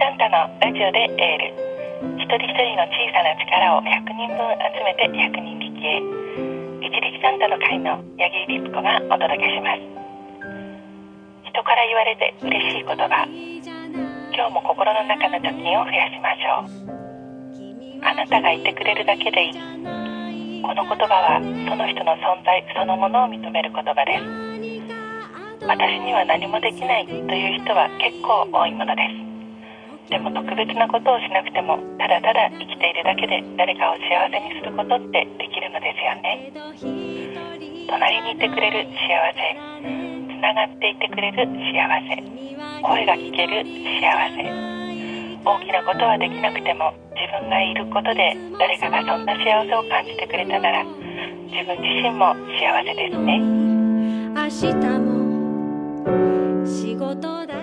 ンタのラジオでエール。一人一人の小さな力を100人分集めて100人力へ。一力サンタの会の八木律子がお届けします。人から言われて嬉しい言葉。今日も心の中の貯金を増やしましょう。あなたがいてくれるだけでいい。この言葉はその人の存在そのものを認める言葉です。私には何もできないという人は結構多いものです。でも特別なことをしなくてもただただ生きているだけで誰かを幸せにすることってできるのですよね。隣にいてくれる幸せ、つながっていてくれる幸せ、声が聞ける幸せ。大きなことはできなくても自分がいることで誰かがそんな幸せを感じてくれたなら自分自身も幸せですね。 明日も仕事だ